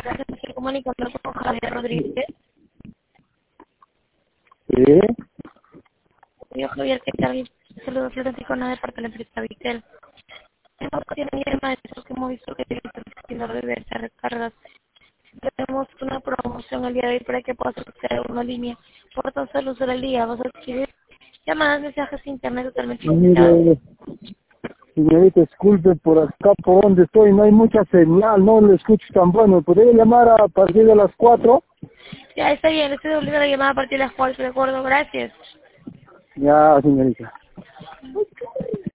Gracias, me estoy comunicando con Javier Rodríguez. Sí, Yo, Javier, ¿qué tal? Saludos, Florencia, de parte de la empresa Vitel. Tiene mi maestro que hemos visto que tiene el de verse recargas. Tenemos una promoción el día de hoy para que puedas acceder a una línea por tan solo usar el día. Vas a recibir llamadas, mensajes, internet totalmente ilimitados. mire, señorita, disculpe, por acá por donde estoy no hay mucha señal, no lo escucho tan bueno. ¿Podría llamar a partir de las 4? Ya está bien, estoy devolviendo la llamada a partir de las 4, ¿de acuerdo? Gracias. Ya, señorita.